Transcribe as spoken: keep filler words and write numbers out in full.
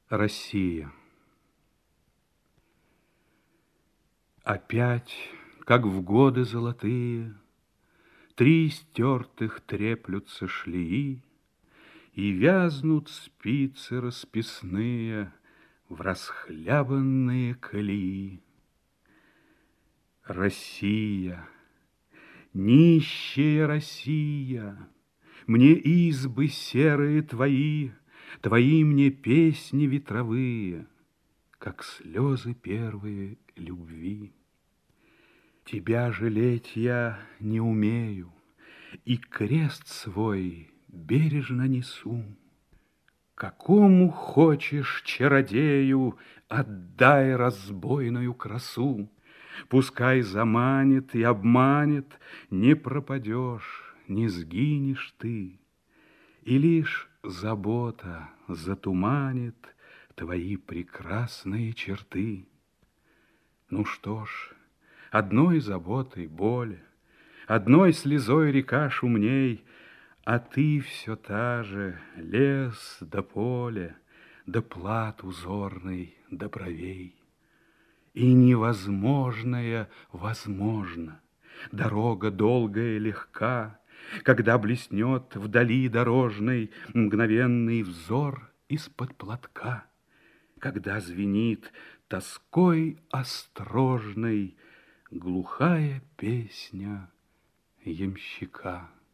Россия. Опять, как в годы золотые, Три стертых треплются шлеи, И вязнут спицы расписные В расхлябанные колеи. Россия, нищая Россия, Мне избы серые твои, Твои мне песни ветровые, Как слезы первые любви. Тебя жалеть я не умею, И крест свой бережно несу. Какому хочешь чародею Отдай разбойную красу. Пускай заманит и обманет, Не пропадешь, не сгинешь ты, И лишь забота затуманит Твои прекрасные черты. Ну что ж, одной заботой боль, Одной слезой река шумней, А ты все та же, лес да поле, Да плат узорный до бровей. И невозможное возможно, Дорога долгая легка, Когда блеснет вдали дорожной Мгновенный взор из-под платка, Когда звенит тоской острожной Глухая песня ямщика.